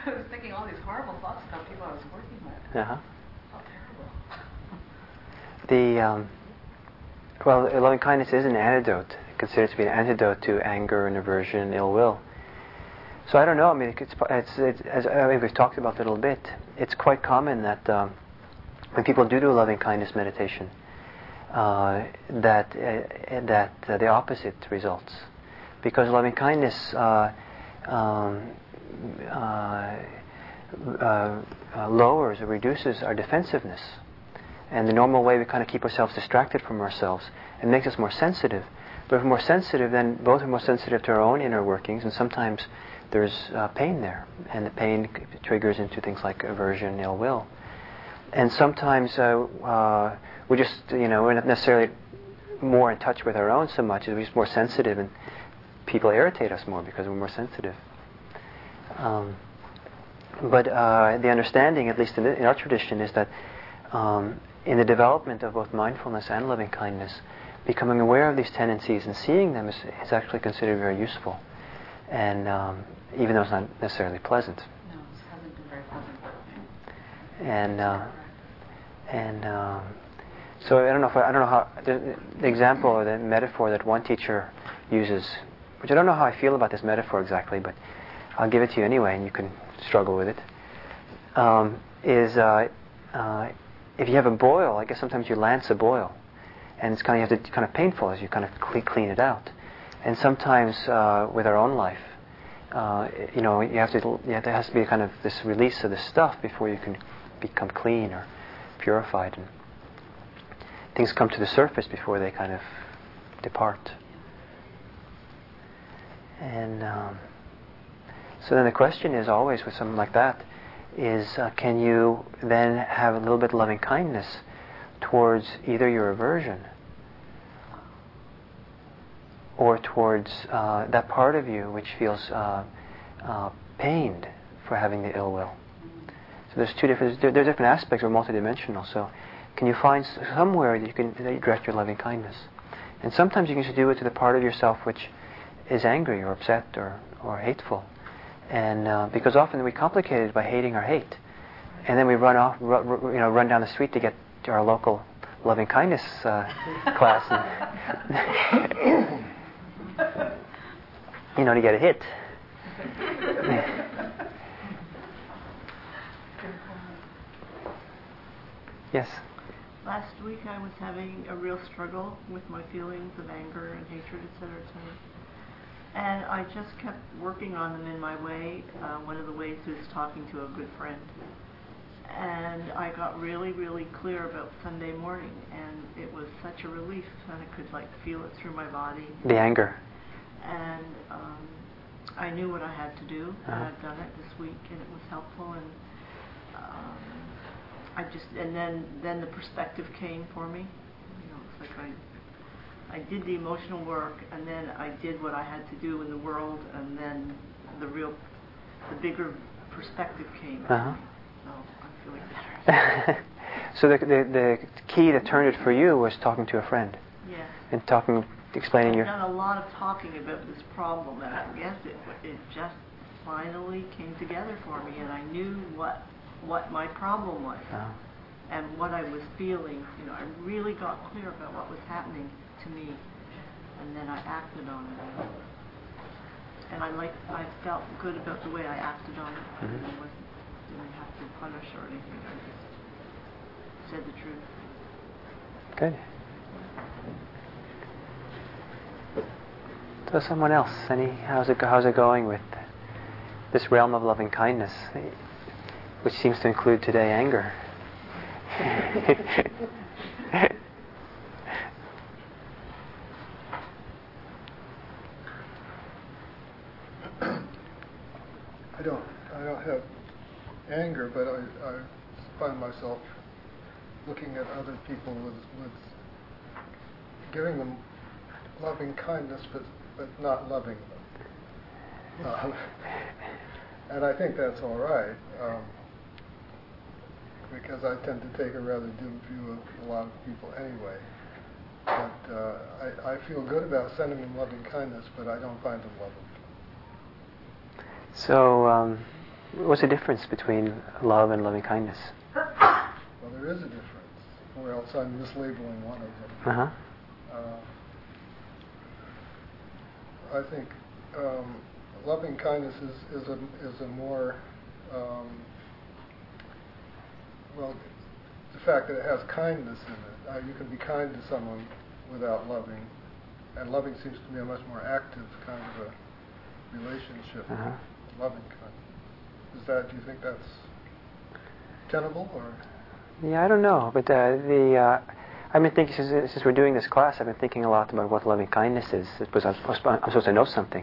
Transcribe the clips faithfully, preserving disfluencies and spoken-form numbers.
I was thinking all these horrible thoughts about people I was working with. Uh-huh. It felt terrible. The, um, well, loving kindness is an antidote, considered to be an antidote to anger and aversion and ill will. So I don't know, I mean, it's, it's, it's, as I mean, we've talked about it a little bit, it's quite common that um, when people do do a loving kindness meditation, uh, that, uh, that uh, the opposite results. Because loving kindness uh, um, uh, uh, uh, lowers or reduces our defensiveness. And the normal way we kind of keep ourselves distracted from ourselves and makes us more sensitive. But if we're more sensitive, then both are more sensitive to our own inner workings, and sometimes there's uh, pain there, and the pain triggers into things like aversion, ill will. And sometimes uh, uh, we're just, you know, we're not necessarily more in touch with our own so much, as we're just more sensitive, and people irritate us more because we're more sensitive. Um, but uh, the understanding, at least in, the, in our tradition, is that um, in the development of both mindfulness and loving kindness, becoming aware of these tendencies and seeing them is, is actually considered very useful. And um, even though it's not necessarily pleasant. No, it hasn't been very pleasant. And uh, and um, so I don't know if I, I don't know how the, the example or the metaphor that one teacher uses, which I don't know how I feel about this metaphor exactly, but I'll give it to you anyway, and you can struggle with it. Um, is uh, uh, if you have a boil, I guess sometimes you lance a boil, and it's kind of you have to kind of painful as you kind of cle- clean it out. And sometimes uh, with our own life, uh, you know, you have to, you have, there has to be kind of this release of this stuff before you can become clean or purified, and things come to the surface before they kind of depart. And um, so then the question is always with something like that is, uh, can you then have a little bit of loving kindness towards either your aversion or towards uh, that part of you which feels uh, uh, pained for having the ill will. So there's two different, there, there are different aspects, we're multidimensional. So can you find somewhere that you can that you direct your loving kindness? And sometimes you can just do it to the part of yourself which is angry or upset or, or hateful. And uh, because often we complicate it by hating our hate, and then we run off, ru- ru- you know, run down the street to get to our local loving kindness uh, class, and you know, to get a hit. Yes. Last week I was having a real struggle with my feelings of anger and hatred, et cetera, et cetera. And I just kept working on them in my way. Uh, one of the ways was talking to a good friend. And I got really, really clear about Sunday morning, and it was such a relief, and I could like feel it through my body. The anger. And um, I knew what I had to do, uh-huh. and I've done it this week, and it was helpful. And um, I just, and then then the perspective came for me. You know, it's like I. I did the emotional work, and then I did what I had to do in the world, and then the real, the bigger perspective came. Uh-huh. So I'm feeling better. So the, the the key that turned it for you was talking to a friend. Yeah. And talking, explaining I've your. done a lot of talking about this problem, and I guess it it just finally came together for me, and I knew what what my problem was, Uh-huh. and what I was feeling. You know, I really got clear about what was happening to me, and then I acted on it, and I like I felt good about the way I acted on it. Mm-hmm. I wasn't, didn't have to punish or anything. I just said the truth. Good. So someone else, any how's it how's it going with this realm of loving kindness, which seems to include today anger? I don't, I don't have anger, but I, I find myself looking at other people with, with giving them loving kindness, but, but not loving them. Um, and I think that's all right, um, because I tend to take a rather dim view of a lot of people anyway. But uh, I, I feel good about sending them loving kindness, but I don't find them loving. So, um, what's the difference between love and loving kindness? Well, there is a difference, or else I'm mislabeling one of them. Uh-huh. Uh, I think um, loving kindness is, is a is a more um, well, the fact that it has kindness in it. Uh, you can be kind to someone without loving, and loving seems to be a much more active kind of a relationship. Uh-huh. Loving kind. Is that? Do you think that's tenable, or? Yeah, I don't know, but uh, the uh, I've been thinking since, since we're doing this class, I've been thinking a lot about what loving kindness is, because I'm supposed, I'm supposed to know something.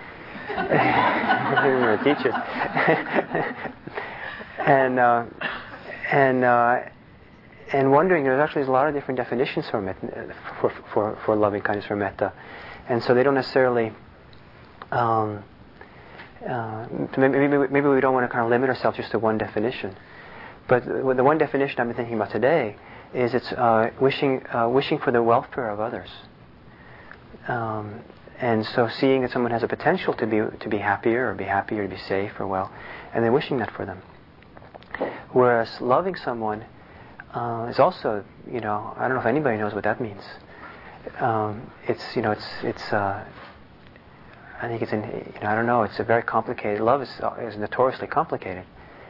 We're a teacher, and uh, and uh, and wondering. There's actually a lot of different definitions for metta, for for for loving kindness, for metta, and so they don't necessarily. Um, uh, maybe, maybe maybe we don't want to kind of limit ourselves just to one definition, but the one definition I've been thinking about today is it's uh, wishing uh, wishing for the welfare of others. Um, And so seeing that someone has a potential to be to be happier, or be happy, or to be safe, or well, and then wishing that for them. Whereas loving someone uh, is also, you know, I don't know if anybody knows what that means. Um, it's, you know, it's it's. Uh, I think it's in, you know, I don't know. It's a very complicated. Love is is notoriously complicated.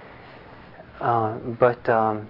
Uh, but um,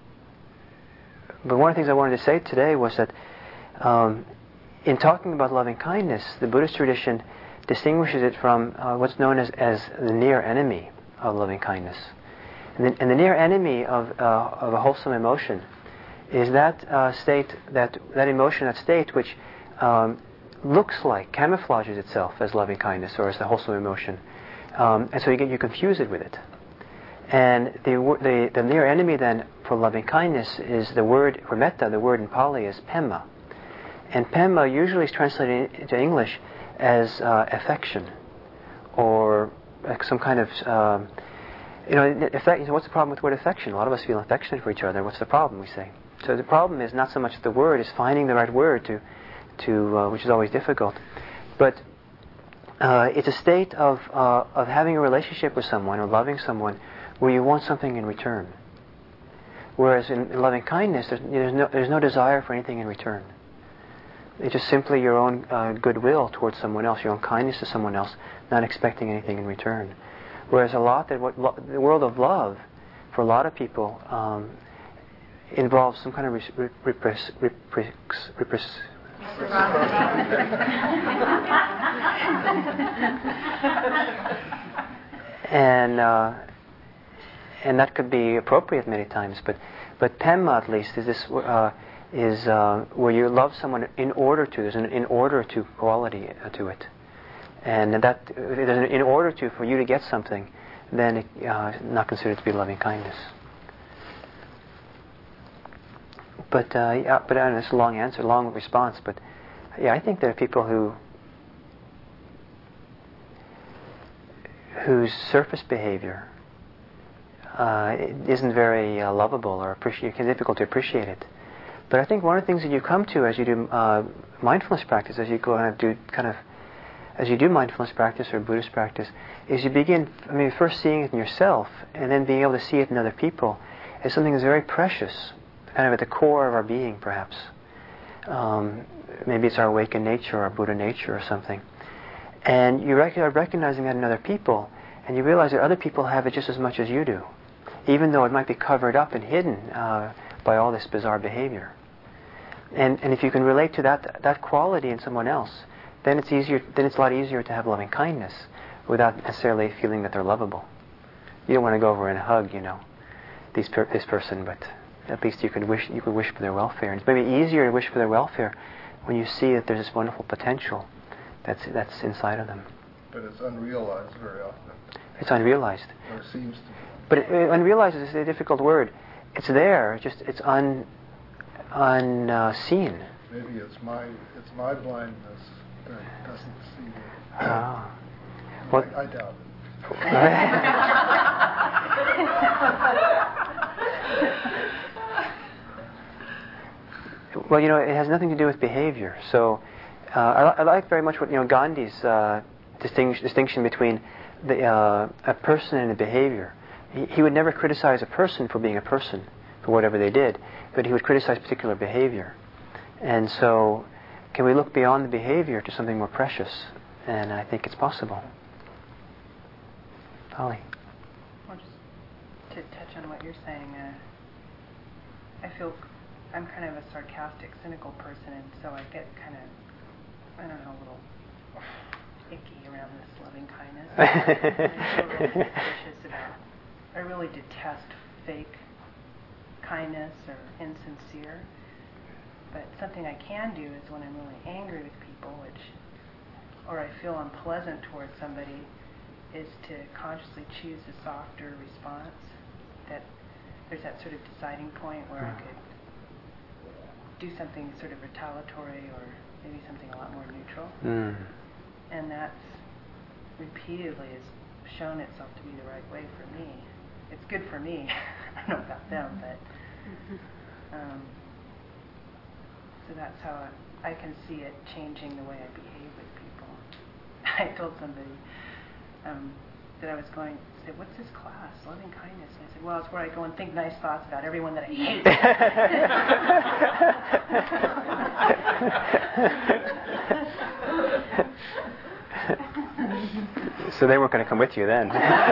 but one of the things I wanted to say today was that. Um, In talking about loving kindness, the Buddhist tradition distinguishes it from uh, what's known as, as the near enemy of loving kindness. And the, and the near enemy of, uh, of a wholesome emotion is that uh, state, that, that emotion, that state which um, looks like, camouflages itself as loving kindness or as the wholesome emotion. Um, and so you get you confuse it with it. And the, the, the near enemy then for loving kindness is the word, for metta, the word in Pali is pema. And pema usually is translated into English as uh, affection, or uh, some kind of, um, you know, affect, you know, what's the problem with the word affection? A lot of us feel affectionate for each other. What's the problem, we say? So the problem is not so much the word, is finding the right word to, to uh, which is always difficult. But uh, it's a state of, uh, of having a relationship with someone, or loving someone, where you want something in return. Whereas in, in loving kindness, there's, there's, no, there's no desire for anything in return. It's just simply your own uh, goodwill towards someone else, your own kindness to someone else, not expecting anything in return. Whereas a lot that what lo- the world of love, for a lot of people, um, involves some kind of re- repress, repress, repress, and uh, and that could be appropriate many times. But but pema, at least, is this. Uh, is uh, where you love someone in order to, there's an in order to quality uh, to it. And that, if there's an in order to, for you to get something, then it's uh, not considered to be loving kindness. But, uh, yeah, but uh, it's a long answer, long response, but yeah, I think there are people who, whose surface behavior uh, isn't very uh, lovable, or appreciate, it's difficult to appreciate it. But I think one of the things that you come to as you do uh, mindfulness practice, as you go and do kind of, as you do mindfulness practice or Buddhist practice, is you begin, I mean, first seeing it in yourself, and then being able to see it in other people as something that's very precious, kind of at the core of our being, perhaps. Um, maybe it's our awakened nature, or our Buddha nature, or something. And you rec- are recognizing that in other people, and you realize that other people have it just as much as you do, even though it might be covered up and hidden uh, by all this bizarre behavior. And and if you can relate to that that quality in someone else, then it's easier. Then it's a lot easier to have loving kindness, without necessarily feeling that they're lovable. You don't want to go over and hug, you know, these per, this person, but at least you could wish you could wish for their welfare. And it's maybe easier to wish for their welfare when you see that there's this wonderful potential that's that's inside of them. But it's unrealized very often. It's unrealized. Or seems to be. But it, it, unrealized is a difficult word. It's there. It's just it's un unseen. Uh, Maybe it's my it's my blindness that doesn't see it. Ah. Well, I, I doubt it. Well, you know, it has nothing to do with behavior. So, uh, I, I like very much what you know Gandhi's uh, distinction distinction between the, uh, a person and a behavior. He, he would never criticize a person for being a person, for whatever they did, but he would criticize particular behavior. And so, can we look beyond the behavior to something more precious? And I think it's possible. Polly? Well, just to touch on what you're saying, uh, I feel I'm kind of a sarcastic, cynical person, and so I get kind of, I don't know, a little icky around this loving kindness. I feel really suspicious about, I really detest fake kindness or insincere. But something I can do is when I'm really angry with people, which, or I feel unpleasant towards somebody, is to consciously choose a softer response. That there's that sort of deciding point where I could do something sort of retaliatory or maybe something a lot more neutral. Mm. And that's repeatedly has shown itself to be the right way for me. It's good for me. I don't know about them, but um, so that's how I, I can see it changing the way I behave with people. I told somebody um, that I was going, said, "What's this class, loving kindness?" And I said, "Well, it's where I go and think nice thoughts about everyone that I hate." So they weren't going to come with you then.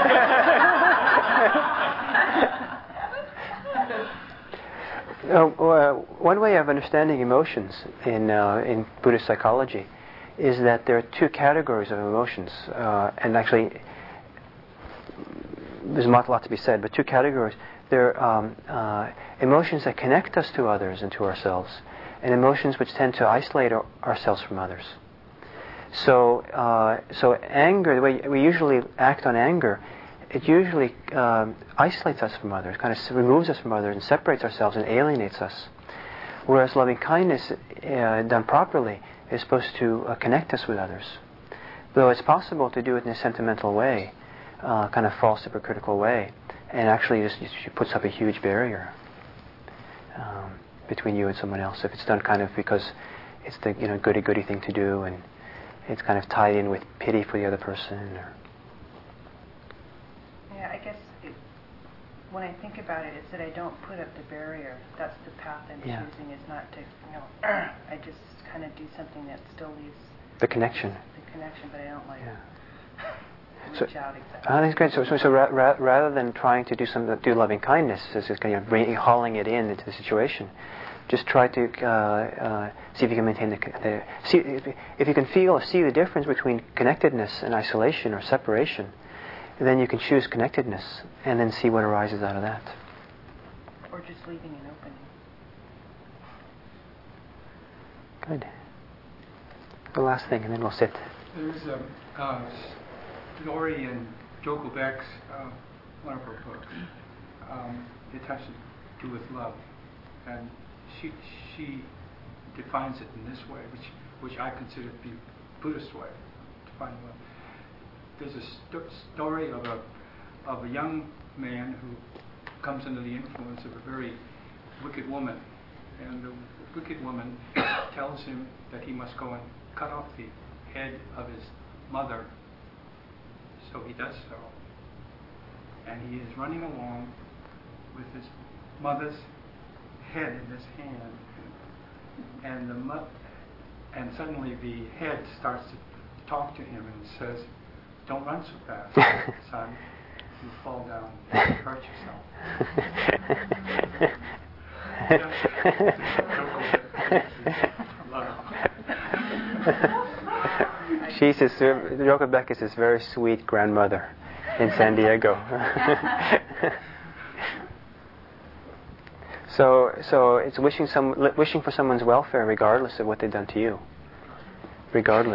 uh, one way of understanding emotions in uh, in Buddhist psychology is that there are two categories of emotions, uh, and actually there's not a lot to be said, but two categories. There are um, uh, emotions that connect us to others and to ourselves, and emotions which tend to isolate our, ourselves from others. So, uh, so anger, the way we usually act on anger, it usually um, isolates us from others, kind of removes us from others and separates ourselves and alienates us. Whereas loving kindness, uh, done properly, is supposed to uh, connect us with others. Though it's possible to do it in a sentimental way, uh, kind of false, hypocritical way, and actually just, just puts up a huge barrier um, between you and someone else. If it's done kind of because it's the you know goody-goody thing to do, and it's kind of tied in with pity for the other person. Or yeah, I guess it, when I think about it, it's that I don't put up the barrier. That's the path I'm yeah. choosing, is not to, you know, I just kind of do something that still leaves the connection. The connection, but I don't like yeah. reach so, out exactly. I think it's great. So, so, so ra- ra- rather than trying to do something, do loving kindness, is just kind of bring, hauling it in into the situation. Just try to uh, uh, see if you can maintain the, the see if, if you can feel or see the difference between connectedness and isolation or separation. Then you can choose connectedness and then see what arises out of that. Or just leaving an opening. Good. The last thing, and then we'll sit. There's a uh, story in Joko Beck's uh, one of her books. Um, it has to do with love, and she she defines it in this way, which which I consider to be a Buddhist way to define love. There's a st- story of a of a young man who comes under the influence of a very wicked woman, and the wicked woman tells him that he must go and cut off the head of his mother. So he does so, and he is running along with his mother's head in his hand, and the mo- and suddenly the head starts to talk to him and says, "Don't run so fast, son. You fall down and hurt yourself." She's his, Joko Beck is his very sweet grandmother in San Diego. so, so it's wishing some, wishing for someone's welfare, regardless of what they've done to you. Regardless.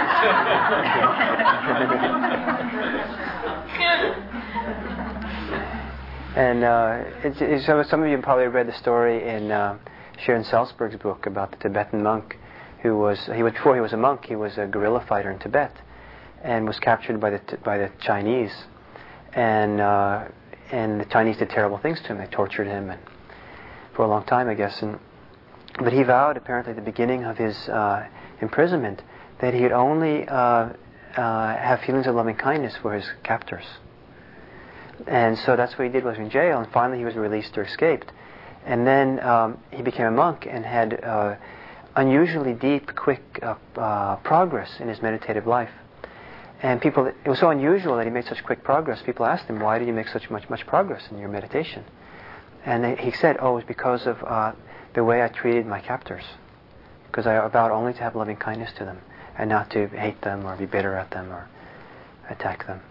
And uh, it's, it's, some of you probably read the story in uh, Sharon Salzberg's book about the Tibetan monk who was, he was before he was a monk, he was a guerrilla fighter in Tibet, and was captured by the by the Chinese, and uh, and the Chinese did terrible things to him. They tortured him, and for a long time, I guess. And but he vowed, apparently, at the beginning of his uh, imprisonment, that he would only uh, uh, have feelings of loving kindness for his captors. And so that's what he did, was in jail, and finally he was released or escaped. And then um, he became a monk and had uh, unusually deep, quick uh, uh, progress in his meditative life. And people, it was so unusual that he made such quick progress. People asked him, why did you make such much much progress in your meditation? And they, he said, oh, it was because of uh, the way I treated my captors. Because I vowed only to have loving kindness to them, and not to hate them or be bitter at them or attack them.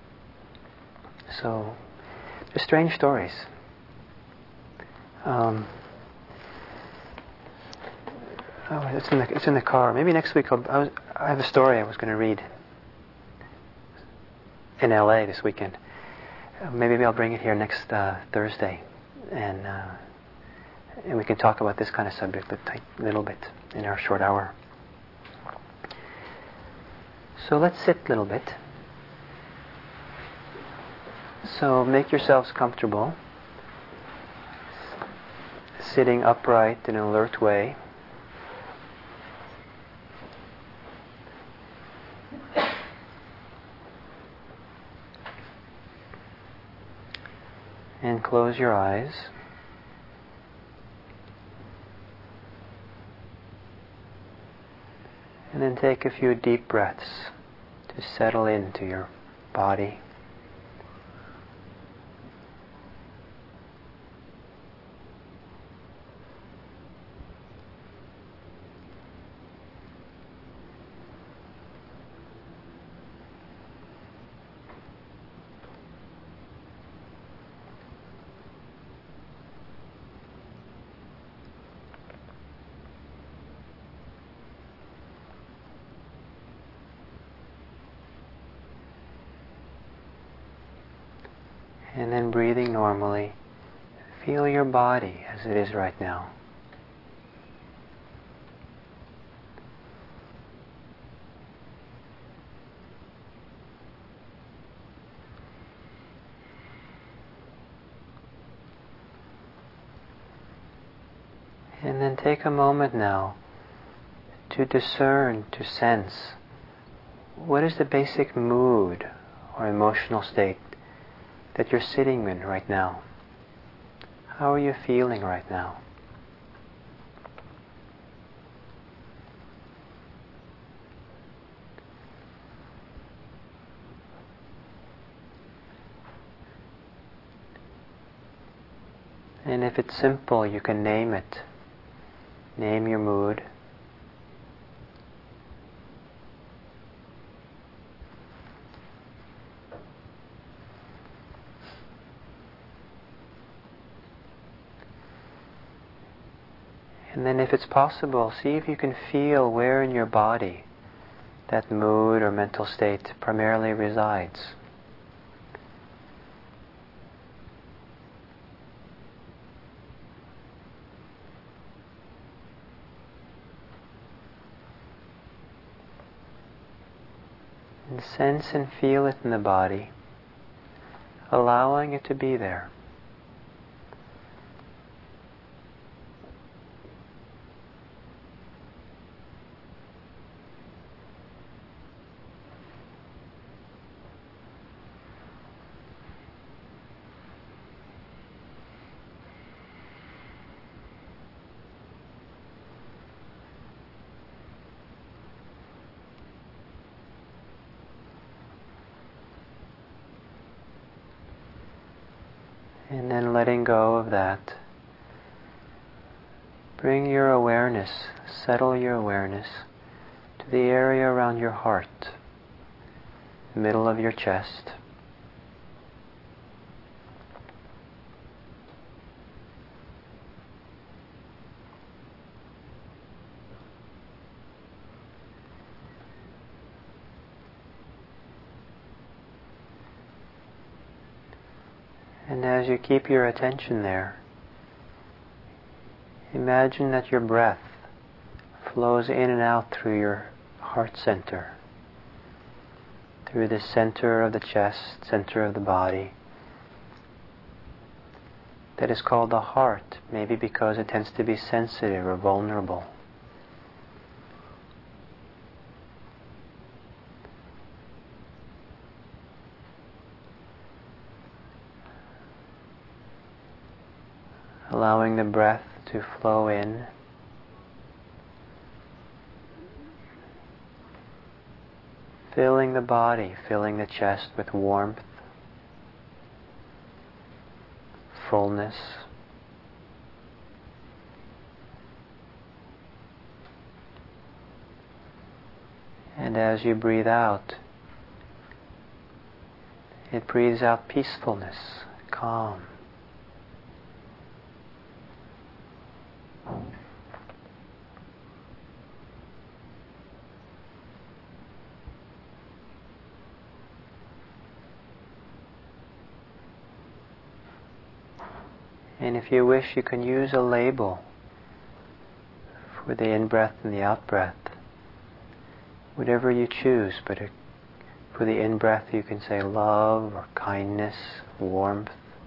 So, they're strange stories. Um, oh, it's in the it's in the car. Maybe next week I'll, I, was, I have a story I was going to read in L A this weekend. Uh, maybe I'll bring it here next uh, Thursday, and uh, and we can talk about this kind of subject a little bit in our short hour. So let's sit a little bit. So make yourselves comfortable, sitting upright in an alert way. And close your eyes. And then take a few deep breaths to settle into your body. And then breathing normally, feel your body as it is right now. And then take a moment now to discern, to sense, what is the basic mood or emotional state that you're sitting in right now. How are you feeling right now? And if it's simple, you can name it. Name your mood. And then if it's possible, see if you can feel where in your body that mood or mental state primarily resides. And sense and feel it in the body, allowing it to be there. And then letting go of that. Bring your awareness, settle your awareness to the area around your heart, the middle of your chest. And as you keep your attention there, imagine that your breath flows in and out through your heart center, through the center of the chest, center of the body. That is called the heart, maybe because it tends to be sensitive or vulnerable. allowing the breath to flow in, filling the body, filling the chest with warmth, fullness. And as you breathe out, it breathes out peacefulness, calm. And if you wish, you can use a label for the in-breath and the out-breath. Whatever you choose, but for the in-breath you can say love or kindness, warmth.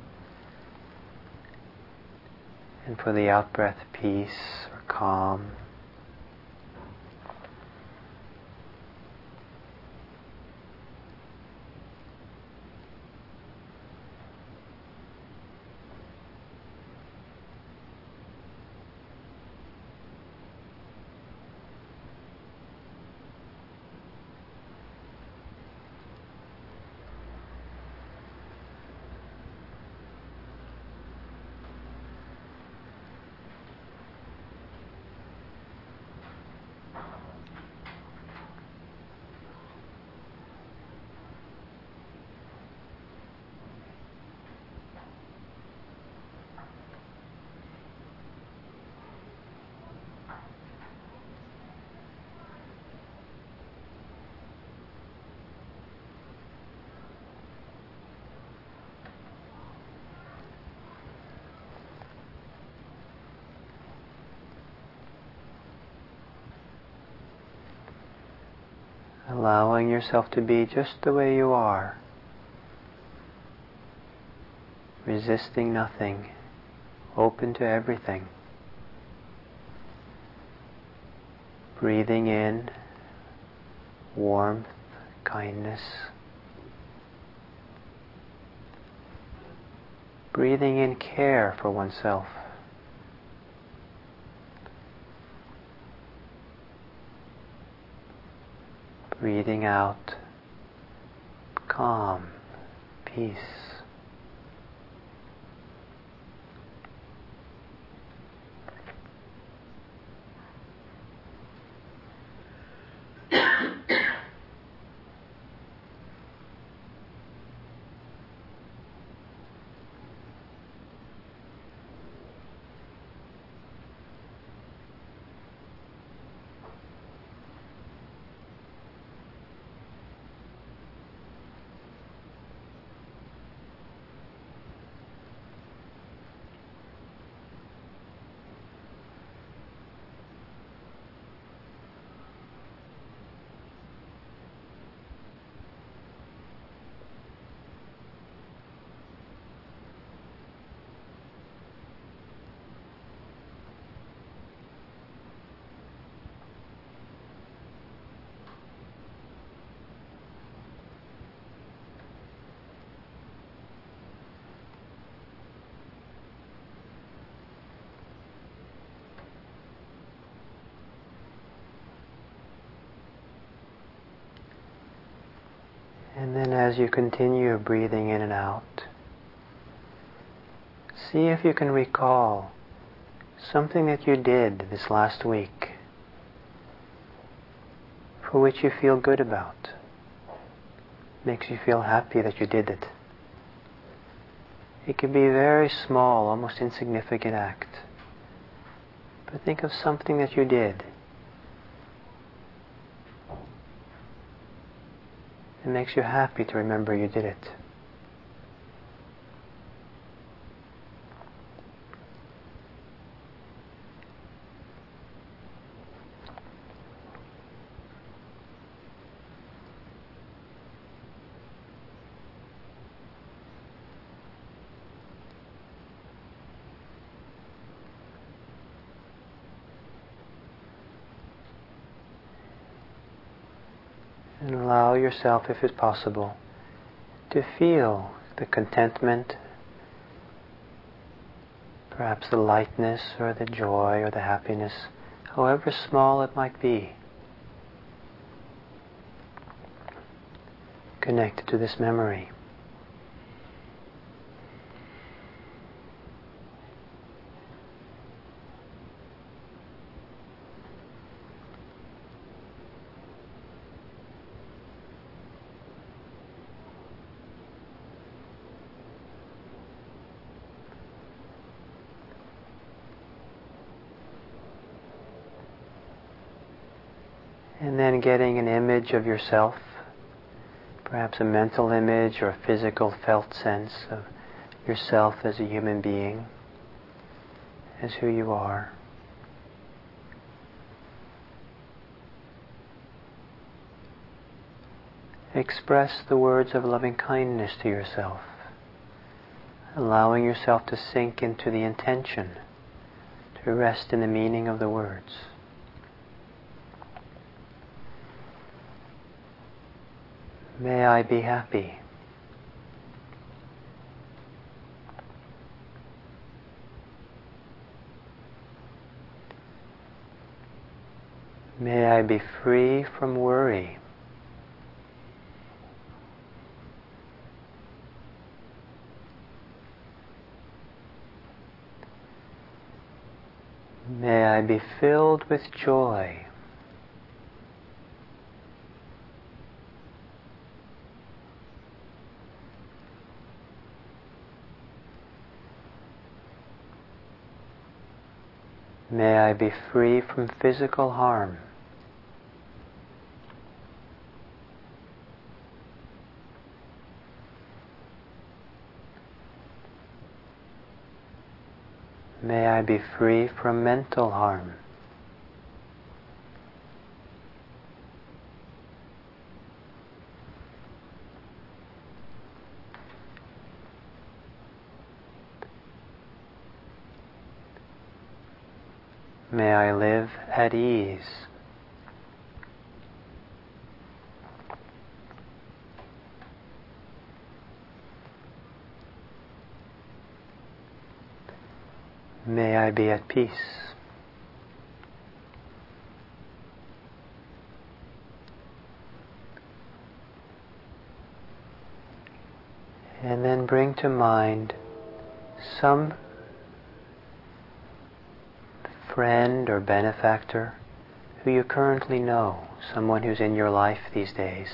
And for the out-breath, peace or calm. Allowing yourself to be just the way you are, resisting nothing, open to everything. Breathing in warmth, kindness. Breathing in care for oneself. Breathing out calm, peace. And then as you continue breathing in and out, see if you can recall something that you did this last week for which you feel good about, makes you feel happy that you did it. It can be a very small, almost insignificant act, but think of something that you did. It makes you happy to remember you did it. And allow yourself, if it's possible, to feel the contentment, perhaps the lightness or the joy or the happiness, however small it might be, connected to this memory. And then getting an image of yourself, perhaps a mental image or a physical felt sense of yourself as a human being, as who you are. Express the words of loving kindness to yourself, allowing yourself to sink into the intention, to rest in the meaning of the words. May I be happy. May I be free from worry. May I be filled with joy. May I be free from physical harm. May I be free from mental harm. May I live at ease. May I be at peace. And then bring to mind some friend or benefactor who you currently know, someone who's in your life these days.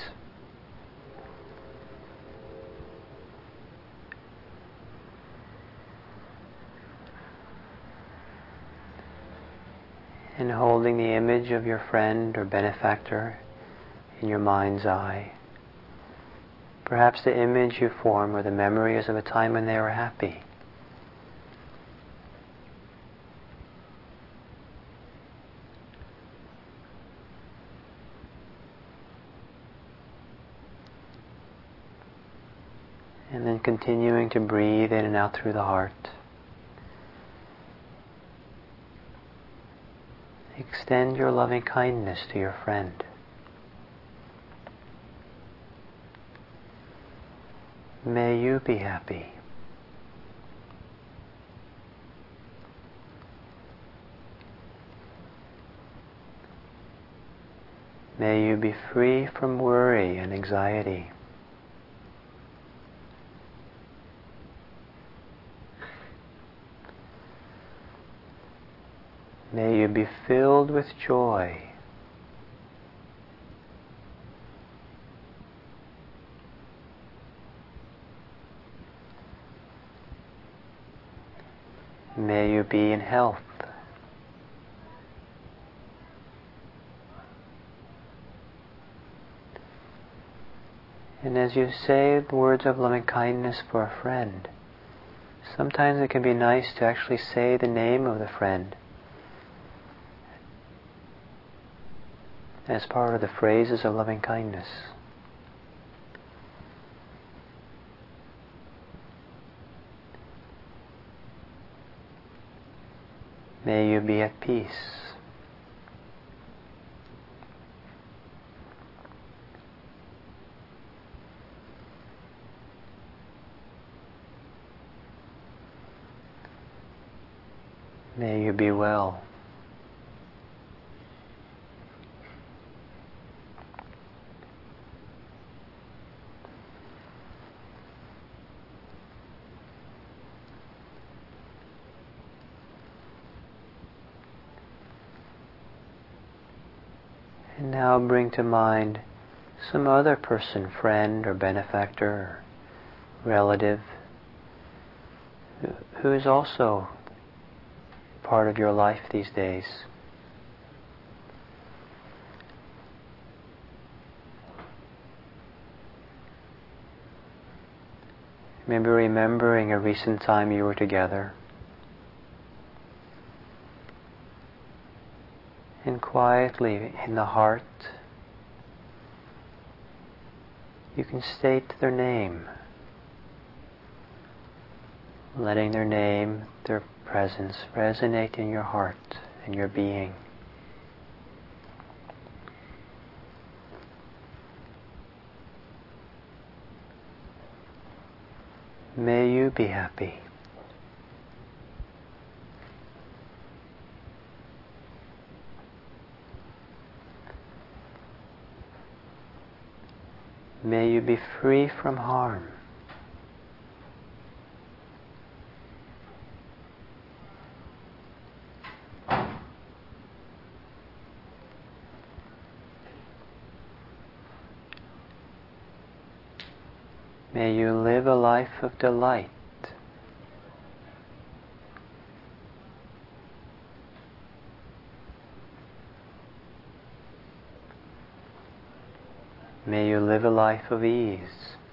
And holding the image of your friend or benefactor in your mind's eye, perhaps the image you form or the memory is of a time when they were happy. And then continuing to breathe in and out through the heart. Extend your loving kindness to your friend. May you be happy. May you be free from worry and anxiety. May you be filled with joy. May you be in health. And as you say the words of loving kindness for a friend, sometimes it can be nice to actually say the name of the friend as part of the phrases of loving kindness. May you be at peace. May you be well. And now bring to mind some other person, friend or benefactor or relative, who is also part of your life these days. Maybe remembering a recent time you were together. And quietly in the heart, you can state their name, letting their name, their presence resonate in your heart and your being. May you be happy. May you be free from harm. May you live a life of delight. May you live a life of ease.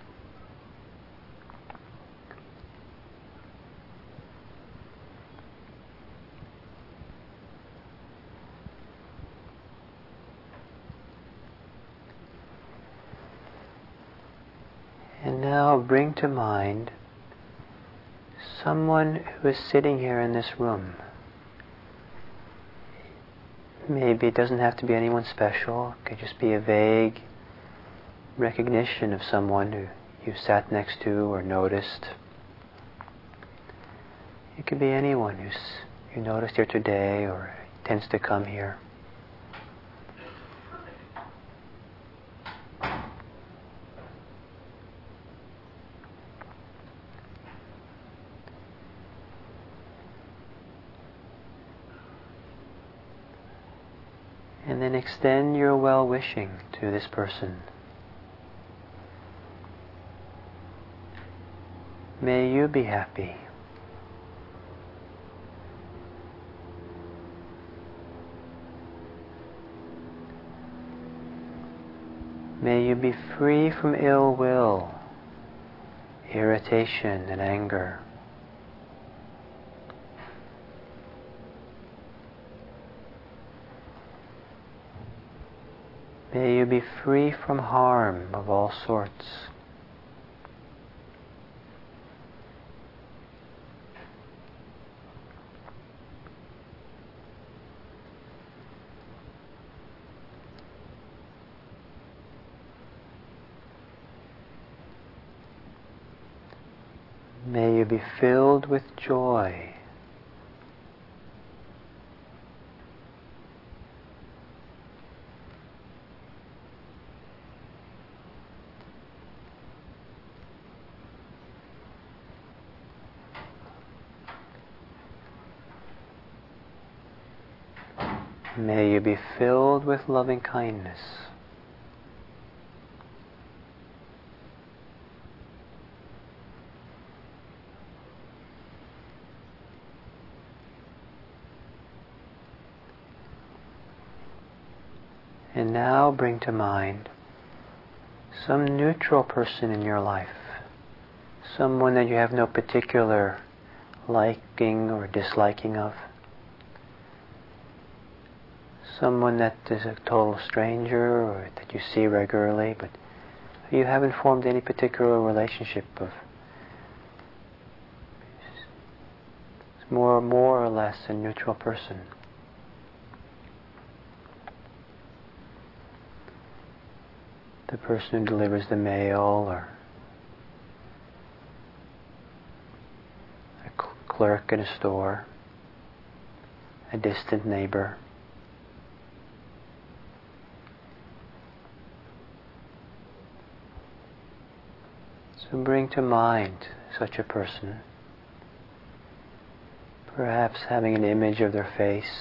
And now bring to mind someone who is sitting here in this room. Maybe it doesn't have to be anyone special. It could just be a vague recognition of someone who you sat next to or noticed. It could be anyone who's you noticed here today or tends to come here. And then extend your well-wishing to this person. May you be happy. May you be free from ill will, irritation and anger. May you be free from harm of all sorts. May you be filled with joy. May you be filled with loving kindness. And now bring to mind some neutral person in your life, someone that you have no particular liking or disliking of, someone that is a total stranger or that you see regularly, but you haven't formed any particular relationship of. It's more, more or less a neutral person. The person who delivers the mail, or a cl- clerk in a store. a distant neighbor. So bring to mind such a person, perhaps having an image of their face,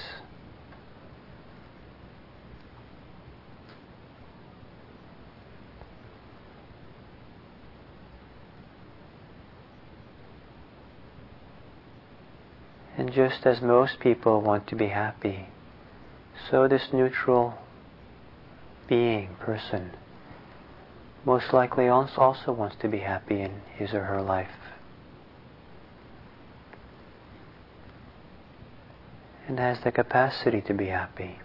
and just as most people want to be happy, so this neutral being, person, most likely also wants to be happy in his or her life. And has the capacity to be happy.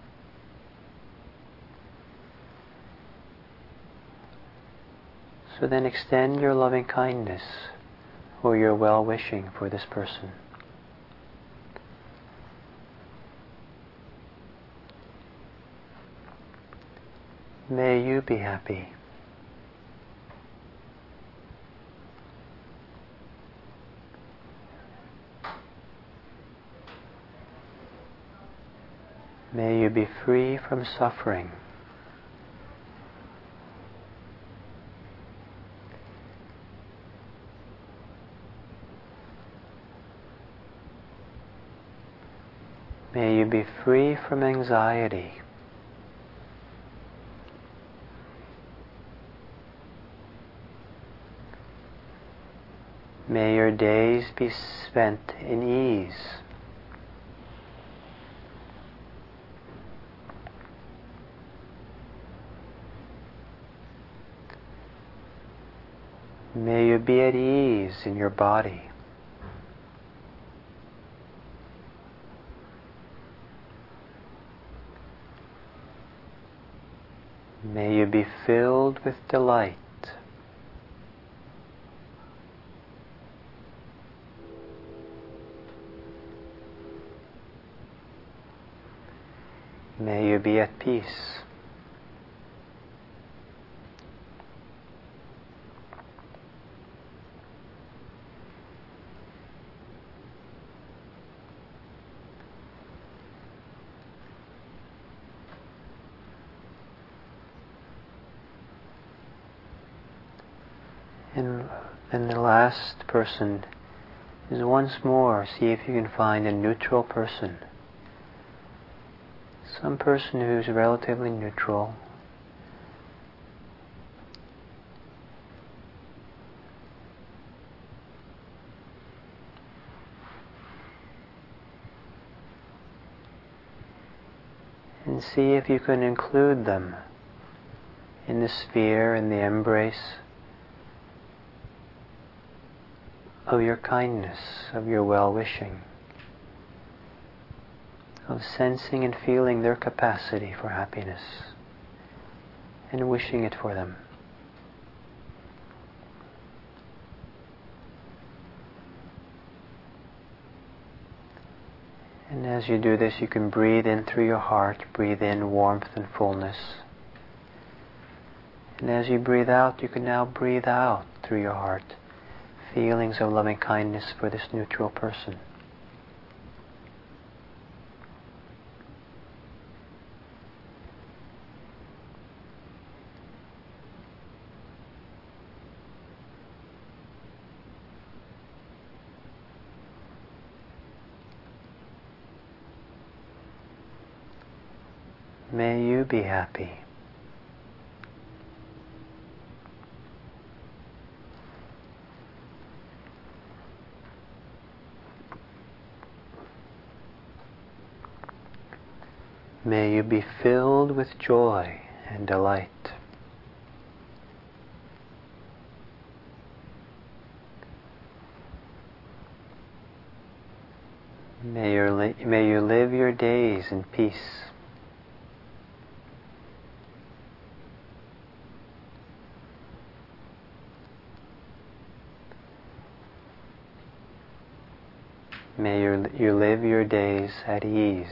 So then extend your loving kindness or your well-wishing for this person. May you be happy. May you be free from suffering. May you be free from anxiety. May your days be spent in ease. May you be at ease in your body. May you be filled with delight. May you be at peace. And then the last person is once more, see if you can find a neutral person. Some person who's relatively neutral. And see if you can include them in the sphere, in the embrace of your kindness, of your well-wishing, of sensing and feeling their capacity for happiness and wishing it for them. And as you do this, you can breathe in through your heart, breathe in warmth and fullness. And as you breathe out, you can now breathe out through your heart feelings of loving kindness for this neutral person. May you be happy. May you be filled with joy and delight. May, your li- may you live your days in peace. May you, you live your days at ease.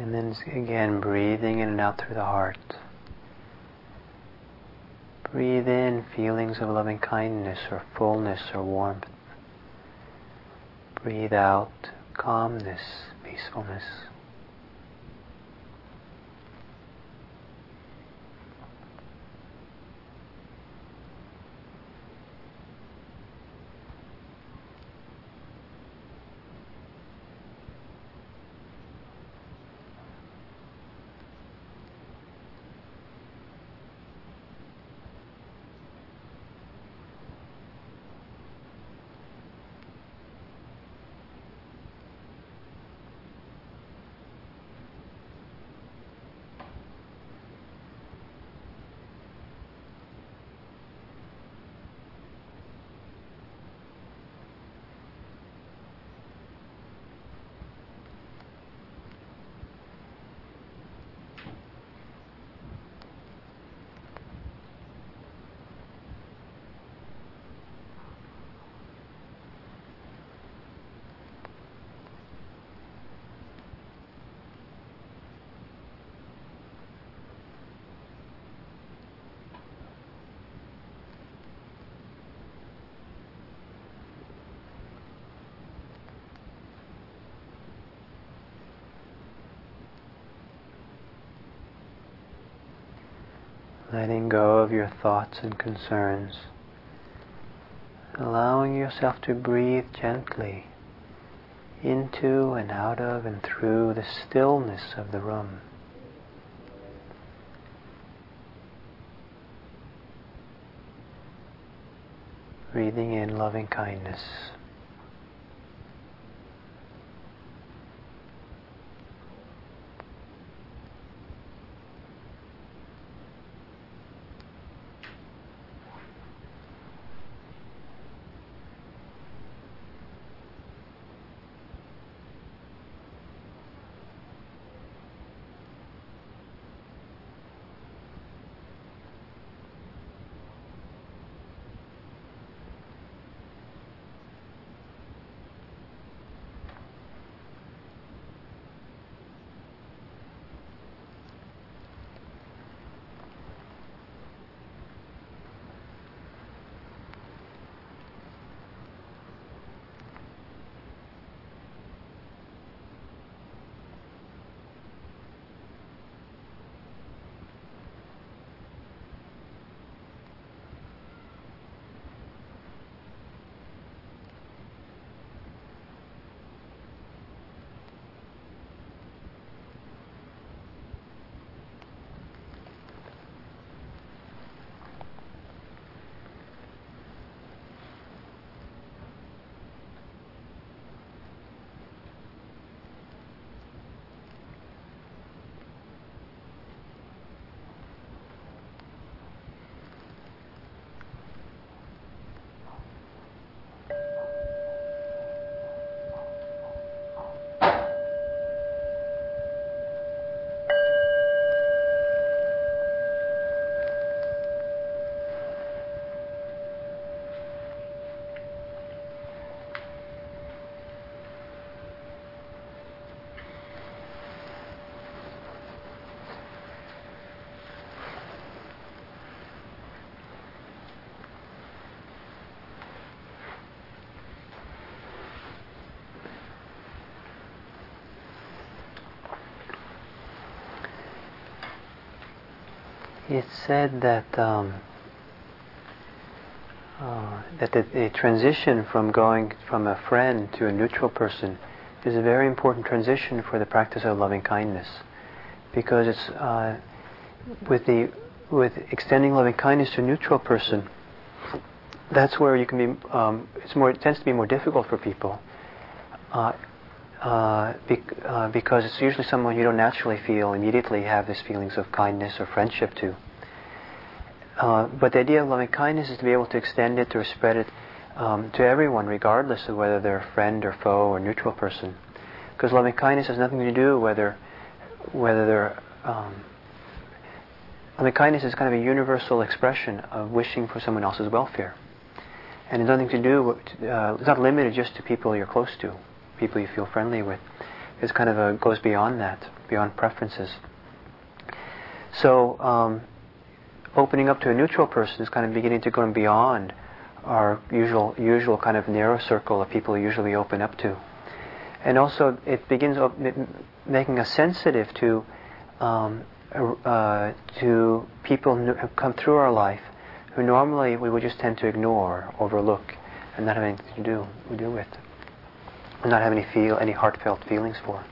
And then again, breathing in and out through the heart. Breathe in feelings of loving kindness or fullness or warmth. Breathe out calmness, peacefulness. Letting go of your thoughts and concerns. Allowing yourself to breathe gently into and out of and through the stillness of the room. Breathing in loving kindness. It's said that um, uh, that the, the transition from going from a friend to a neutral person is a very important transition for the practice of loving kindness, because it's uh, with the with extending loving kindness to a neutral person. That's where you can be. Um, it's more. It tends to be more difficult for people. Uh, Uh, bec- uh, because it's usually someone you don't naturally feel immediately have these feelings of kindness or friendship to. Uh, but the idea of loving kindness is to be able to extend it or spread it um, to everyone, regardless of whether they're a friend or foe or neutral person. Because loving kindness has nothing to do whether whether they're um, loving kindness is kind of a universal expression of wishing for someone else's welfare, and it's nothing to do. With, uh, it's not limited just to people you're close to, people you feel friendly with. It's kind of a goes beyond that, beyond preferences. So um, opening up to a neutral person is kind of beginning to go beyond our usual usual kind of narrow circle of people we usually open up to, and also it begins op- making us sensitive to um, uh, to people who have come through our life who normally we would just tend to ignore, overlook, and not have anything to do we do with, and not have any feel any heartfelt feelings for.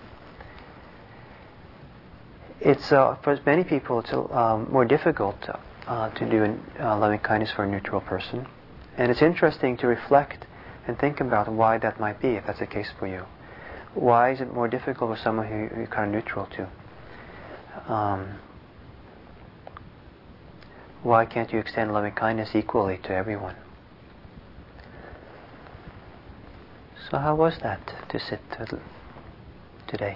It's uh, for many people it's um, more difficult uh, to do uh, loving kindness for a neutral person. And it's interesting to reflect and think about why that might be, if that's the case for you. Why is it more difficult with someone who you're kind of neutral to? Um, why can't you extend loving kindness equally to everyone? So how was that to sit uh, today?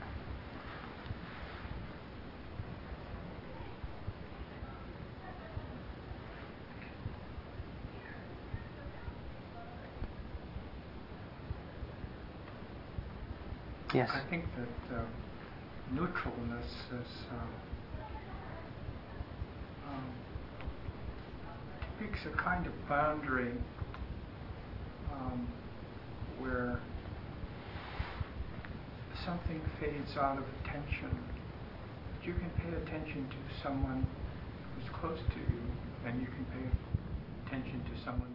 Yes. I think that uh, neutralness is um, um, makes a kind of boundary um, where something fades out of attention. But you can pay attention to someone who's close to you, and you can pay attention to someone.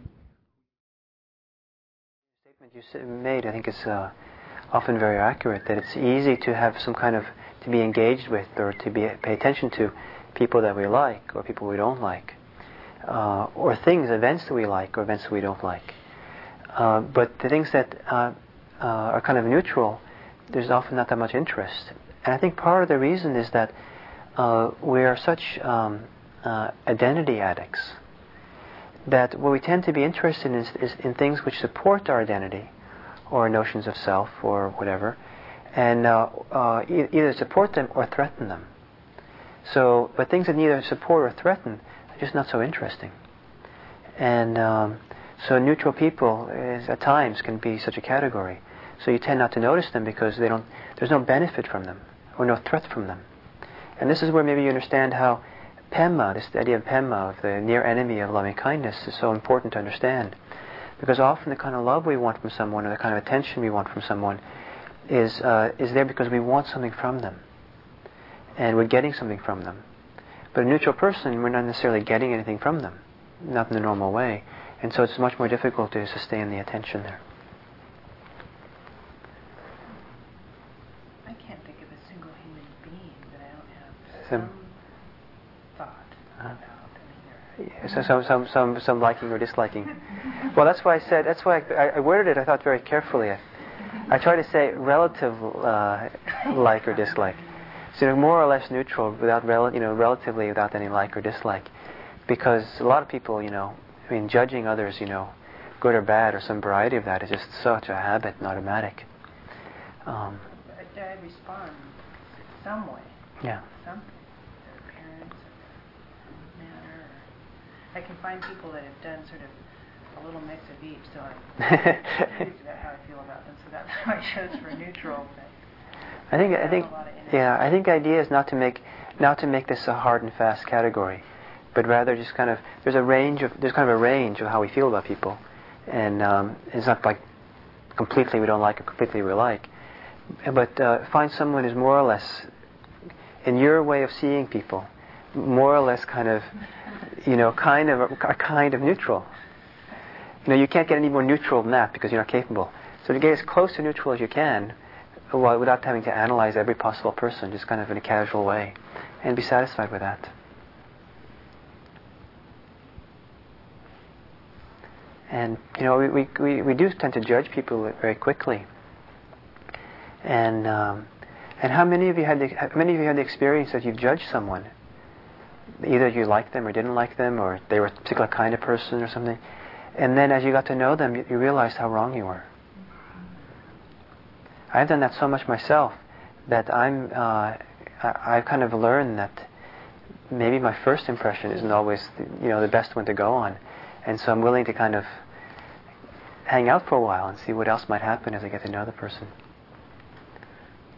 The statement you made, I think, is uh, often very accurate. That it's easy to have some kind of to be engaged with or to be pay attention to people that we like or people we don't like, uh, or things, events that we like or events that we don't like. Uh, but the things that uh, uh, are kind of neutral, there's often not that much interest. And I think part of the reason is that uh, we are such um, uh, identity addicts that what we tend to be interested in is, is in things which support our identity or notions of self or whatever, and uh, uh, e- either support them or threaten them. So, but things that neither support or threaten are just not so interesting. And um, so neutral people is, at times can be such a category. So you tend not to notice them because they don't. There's no benefit from them or no threat from them. And this is where maybe you understand how Pema, this idea of Pema, of the near enemy of loving kindness, is so important to understand. Because often the kind of love we want from someone or the kind of attention we want from someone is uh, is there because we want something from them. And we're getting something from them. But a neutral person, we're not necessarily getting anything from them. Not in the normal way. And so it's much more difficult to sustain the attention there. I can't think of a single human being that I don't have Some, some thought uh, about. Yeah, so some, some, some, some liking or disliking. Well, that's why I said, that's why I, I worded it, I thought, very carefully. I, I try to say relative uh, like or dislike. So, you know, more or less neutral, without rel- you know, relatively without any like or dislike. Because a lot of people, you know, I mean, judging others, you know, good or bad or some variety of that is just such a habit and automatic. Um, I, I respond some way. yeah. Something. Their appearance, or their manner. Or I can find people that have done sort of a little mix of each, so I'm confused about how I feel about them. So that's why I chose for neutral. But I think I think yeah I think the idea is not to make not to make this a hard and fast category, but rather just kind of there's a range of there's kind of a range of how we feel about people, and um, it's not like completely we don't like or completely we like, but uh, find someone who's more or less in your way of seeing people, more or less kind of you know kind of a, a kind of neutral. You know you can't get any more neutral than that because you're not capable. So to get as close to neutral as you can. Well, without having to analyze every possible person, just kind of in a casual way, and be satisfied with that. And you know, we we we do tend to judge people very quickly. And um, and how many of you had the, how many of you had the experience that you've judged someone? Either you liked them or didn't like them, or they were a particular kind of person or something, and then as you got to know them, you, you realized how wrong you were. I've done that so much myself that I'm, uh, I, I've kind of learned that maybe my first impression isn't always, the, you know, the best one to go on, and so I'm willing to kind of hang out for a while and see what else might happen as I get to know the person.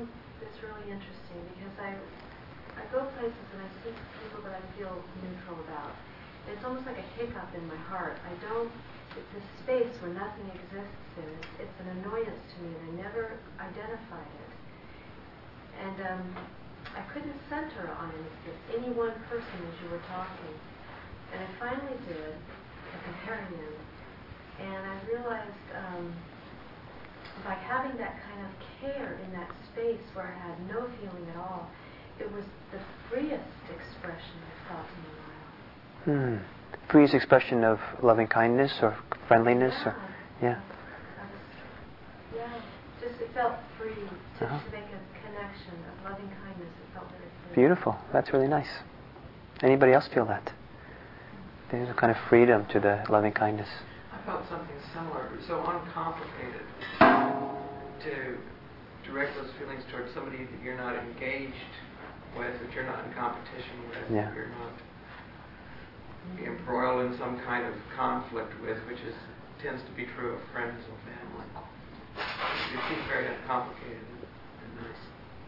find this really interesting because I I go places and I see people that I feel neutral about. It's almost like a hiccup in my heart. I don't, it's a space where nothing exists in. It's, it's an annoyance to me and I never identified it. And um, I couldn't center on any, any one person as you were talking. And I finally did at the very end. And I realized um, by having that kind of care in that space where I had no feeling at all, it was the freest expression I've felt in a while. Hmm. Freest expression of loving kindness or friendliness? Yeah. Or, yeah. I was, yeah. Just it felt free to, Uh-huh. to make a connection of loving kindness. It felt very free. Beautiful. That's really nice. Anybody else feel that? There's a kind of freedom to the loving kindness. I felt something similar. It was so uncomplicated to direct those feelings towards somebody that you're not engaged with, that you're not in competition with, Yeah. that you're not embroiled in some kind of conflict with, which is tends to be true of friends and family. It seems very uncomplicated and nice.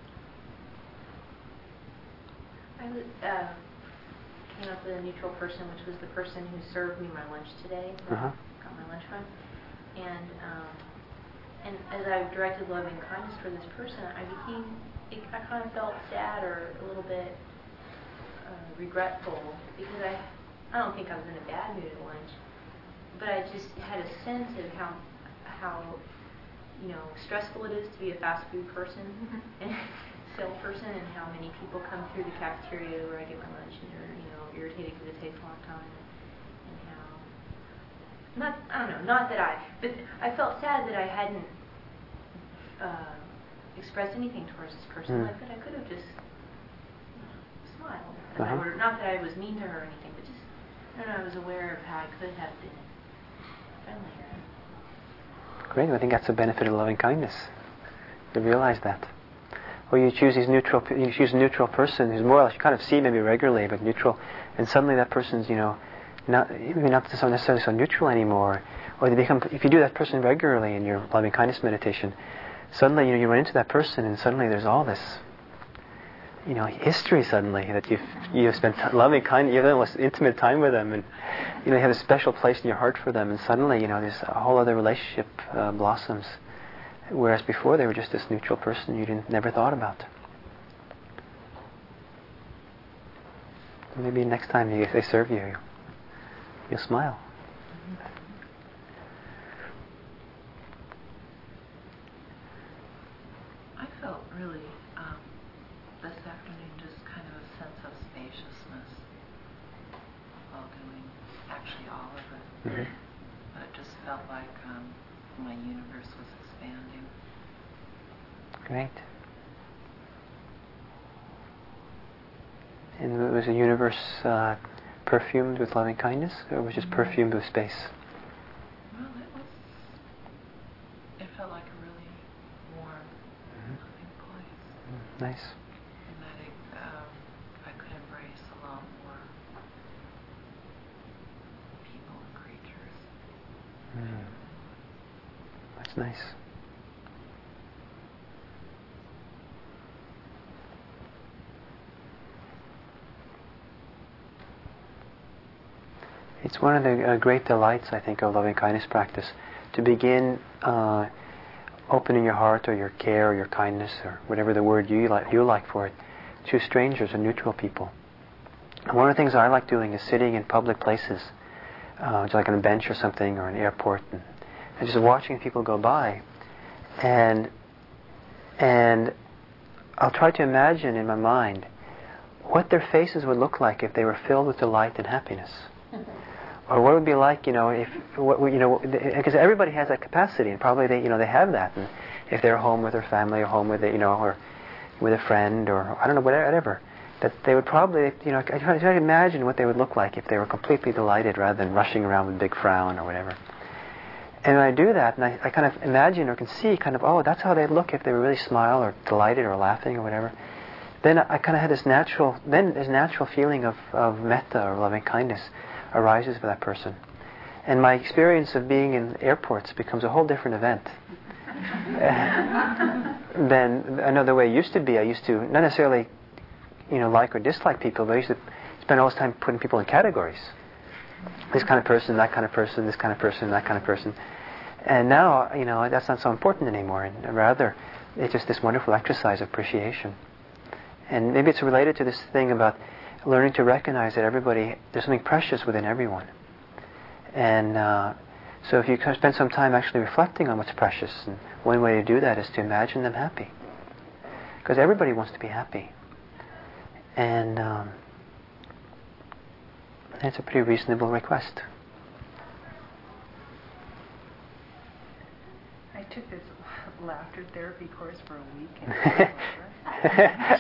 I was, uh, came up with a neutral person, which was the person who served me my lunch today. That Uh-huh. I got my lunch from, and um, and as I directed loving kindness for this person, I became, it, I kind of felt sad or a little bit uh, regretful because I, I don't think I was in a bad mood at lunch, but I just had a sense of how, how, you know, stressful it is to be a fast food person and salesperson, and how many people come through the cafeteria where I get my lunch and are, you know, irritated because it takes a long time, and how, not, I don't know, not that I, but I felt sad that I hadn't uh, expressed anything towards this person. Mm. Like that I could have just you know, smiled. As Uh-huh. I were, not that I was mean to her or anything, but just, I don't know, I was aware of how I could have been friendlier. Great. I think that's the benefit of loving kindness. You realize that. Or you choose these neutral, you choose a neutral person who's more or less you kind of see maybe regularly, but neutral, and suddenly that person's, you know, not maybe not so necessarily so neutral anymore. Or they become, if you do that person regularly in your loving kindness meditation, suddenly you know you run into that person, and suddenly there's all this, you know, history suddenly that you've you've spent loving kind, you've had the most intimate time with them, and you know you have a special place in your heart for them, and suddenly you know there's a whole other relationship uh, blossoms. Whereas before they were just this neutral person you didn't never thought about. Maybe next time you, if they serve you, you'll smile. I felt really, um, this afternoon, just kind of a sense of spaciousness while doing actually all of it. Mm-hmm. But it just felt like um, my universe was expanding. Great. And was the universe uh, perfumed with loving kindness, or was it just perfumed with space? Well, it was, it felt like a really warm, Mm-hmm. loving place. Mm, nice. And that it, um, I could embrace a lot more people and creatures. Mm. That's nice. It's one of the uh, great delights, I think, of loving kindness practice, to begin uh, opening your heart or your care or your kindness or whatever the word you like, you like for it, to strangers or neutral people. And one of the things I like doing is sitting in public places, uh, just like on a bench or something or an airport, and, and just watching people go by, and and I'll try to imagine in my mind what their faces would look like if they were filled with delight and happiness. Or what it would be like, you know, if what you know, because everybody has that capacity, and probably they, you know, they have that. And if they're home with their family, or home with, you know, or with a friend, or I don't know, whatever, that they would probably, you know, I try, try to imagine what they would look like if they were completely delighted, rather than rushing around with a big frown or whatever. And when I do that, and I, I kind of imagine or can see, kind of, oh, that's how they'd look if they were really smile or delighted or laughing or whatever. Then I, I kind of had this natural, then this natural feeling of of metta or loving kindness arises for that person. And my experience of being in airports becomes a whole different event. than another way it used to be. I used to not necessarily, you know, like or dislike people, but I used to spend all this time putting people in categories. This kind of person, that kind of person, this kind of person, that kind of person. And now, you know, that's not so important anymore. And rather, it's just this wonderful exercise of appreciation. And maybe it's related to this thing about learning to recognize that everybody, there's something precious within everyone. And uh, so if you spend some time actually reflecting on what's precious, and one way to do that is to imagine them happy. Because everybody wants to be happy. And um, that's a pretty reasonable request. I took this laughter therapy course for a week. And we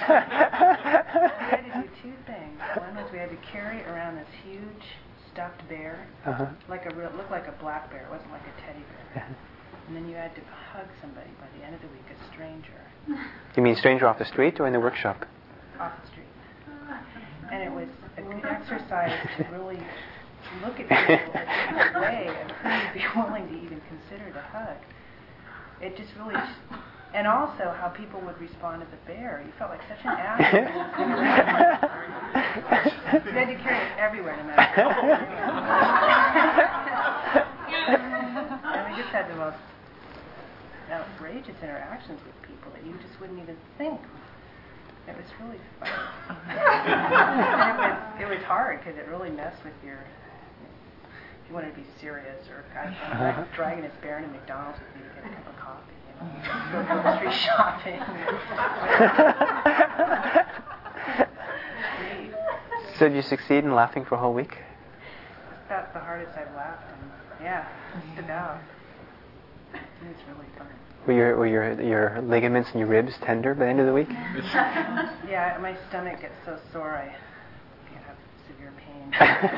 had to do two things. One was we had to carry around this huge stuffed bear, uh-huh. like a real, looked like a black bear. It wasn't like a teddy bear. And then you had to hug somebody by the end of the week, a stranger. You mean stranger off the street or in the workshop? Off the street. And it was a good exercise to really look at people in a different way of who you'd be willing to even consider to hug. It just really, and also how people would respond to the bear. You felt like such an asshole. You had to carry it everywhere, no matter what. And we just had the most outrageous interactions with people that you just wouldn't even think. It was really fun. And it was, it was hard because it really messed with your, if you wanted to be serious, or guys uh-huh. like dragging his bear into McDonald's with you to get a cup of coffee, you know, go grocery shopping. So did you succeed in laughing for a whole week? That's the hardest I've laughed in. Yeah, just about. It was really fun. Were your were your your ligaments and your ribs tender by the end of the week? Yeah, my stomach gets so sore I have severe pain.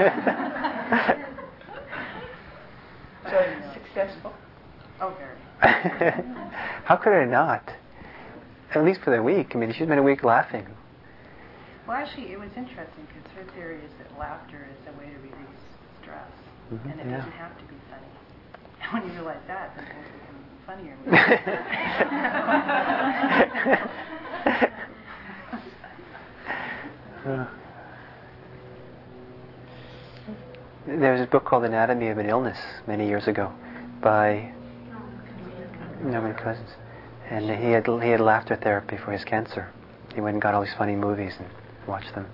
So uh, successful? Oh, very. How could I not? At least for the week. I mean, she's been a week laughing. Well, actually, it was interesting because her theory is that laughter is a way to release stress, mm-hmm, and it yeah. doesn't have to be funny. And when you realize that, then things become funnier. uh, there was a book called Anatomy of an Illness many years ago by Norman Cousins, and he had he had laughter therapy for his cancer. He went and got all these funny movies and watched them.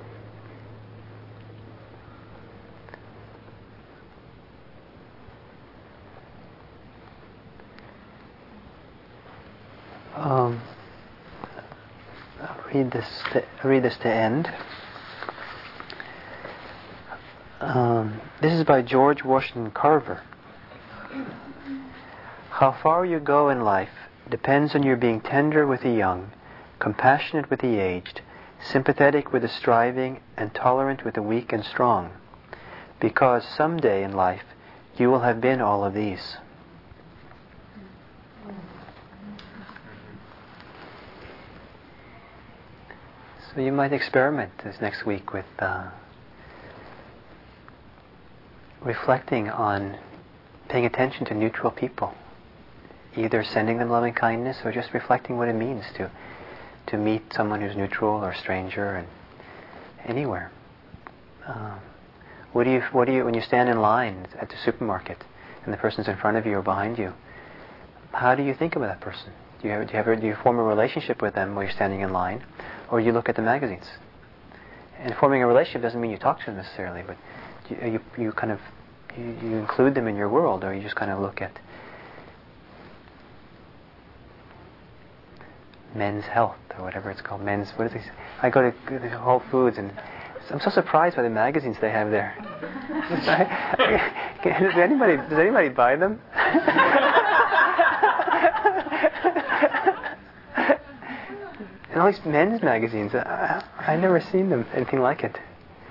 Um, I'll read this. To, I'll read this to end. Um, this is by George Washington Carver. How far you go in life depends on your being tender with the young, compassionate with the aged, sympathetic with the striving, and tolerant with the weak and strong, because someday in life you will have been all of these. So you might experiment this next week with uh, reflecting on paying attention to neutral people, either sending them loving kindness or just reflecting what it means to to meet someone who's neutral or stranger and anywhere. Um, what do you what do you when you stand in line at the supermarket and the person's in front of you or behind you? How do you think about that person? Do you have, do you, have a, do you form a relationship with them while you're standing in line, or you look at the magazines? And forming a relationship doesn't mean you talk to them necessarily, but you you, you kind of you, you include them in your world, or you just kind of look at Men's Health or whatever it's called. Men's what is it? I go to Whole Foods and I'm so surprised by the magazines they have there. does anybody does anybody buy them? And all these men's magazines, I, I've never seen them anything like it.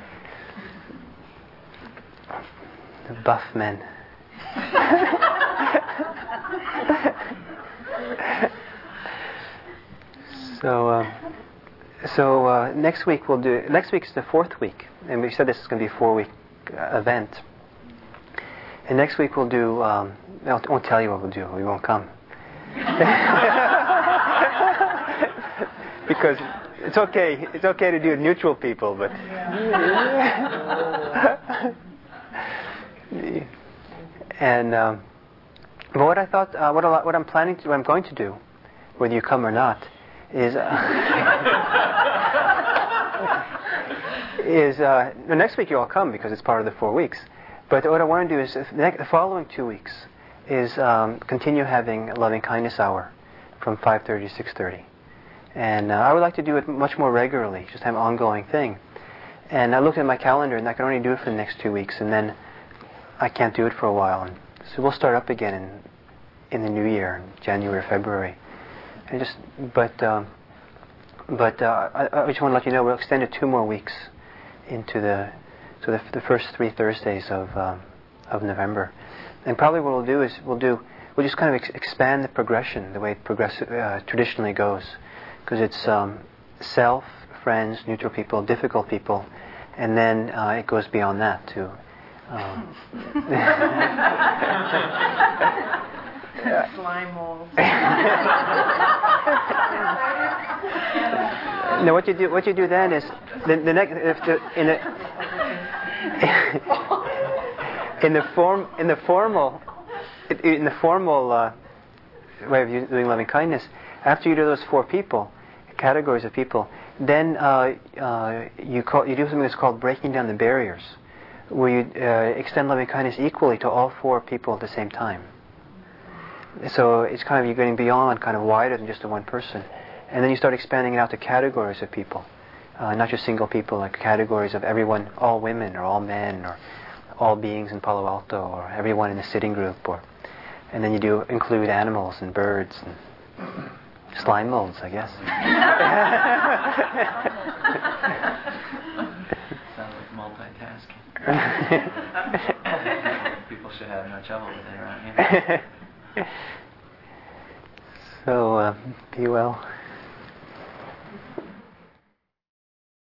The buff men. so, uh, so uh, next week we'll do. Next week's the fourth week, and we said this is going to be a four-week uh, event. And next week we'll do. Um, I won't tell you what we'll do. We won't come. Because it's okay. It's okay to do neutral people, but. And um, but what I thought, uh, what, I, what I'm planning to, what I'm going to do, whether you come or not, is uh, is uh, no, next week you all come because it's part of the four weeks. But what I want to do is the, next, the following two weeks is um, continue having a loving kindness hour from five thirty to six thirty, and uh, I would like to do it much more regularly, just have an ongoing thing. And I looked at my calendar, and I can only do it for the next two weeks, and then I can't do it for a while. And so we'll start up again in in the new year, in January or February. And just, but um, but uh, I, I just want to let you know we'll extend it two more weeks into the so the, the first three Thursdays of um, of November. And probably what we'll do is we'll do we'll just kind of ex- expand the progression the way it progress- uh, traditionally goes, because it's um, self, friends, neutral people, difficult people, and then uh, it goes beyond that too. Um, Slime molds. No, what you do, what you do then is the, the next if the, in the in the form in the formal in the formal uh, way of doing loving kindness. After you do those four people, categories of people, then uh, uh, you call you do something that's called breaking down the barriers, where you uh, extend loving kindness equally to all four people at the same time. So it's kind of you're getting beyond, kind of wider than just the one person, and then you start expanding it out to categories of people, uh, not just single people, like categories of everyone, all women or all men or all beings in Palo Alto or everyone in the sitting group, or and then you do include animals and birds and slime molds, I guess. Sounds like multitasking. People should have no trouble with it around here. So, uh, be well.